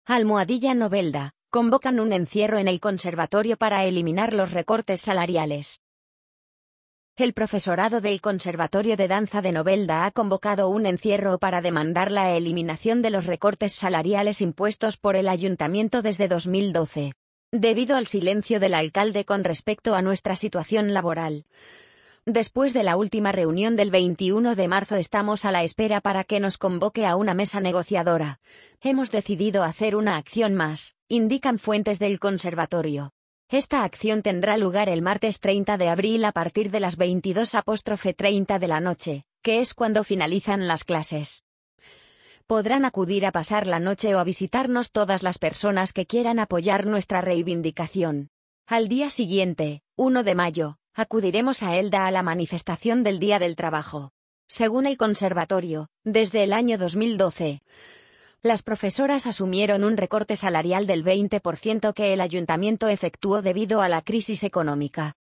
Almohadilla Novelda, convocan un encierro en el conservatorio para eliminar los recortes salariales. El profesorado del Conservatorio de Danza de Novelda ha convocado un encierro para demandar la eliminación de los recortes salariales impuestos por el ayuntamiento desde 2012. Debido al silencio del alcalde con respecto a nuestra situación laboral. Después de la última reunión del 21 de marzo estamos a la espera para que nos convoque a una mesa negociadora. Hemos decidido hacer una acción más, indican fuentes del conservatorio. Esta acción tendrá lugar el martes 30 de abril a partir de las 22:30 de la noche, que es cuando finalizan las clases. Podrán acudir a pasar la noche o a visitarnos todas las personas que quieran apoyar nuestra reivindicación. Al día siguiente, 1 de mayo, acudiremos a Elda a la manifestación del Día del Trabajo. Según el conservatorio, desde el año 2012, las profesoras asumieron un recorte salarial del 20% que el ayuntamiento efectuó debido a la crisis económica.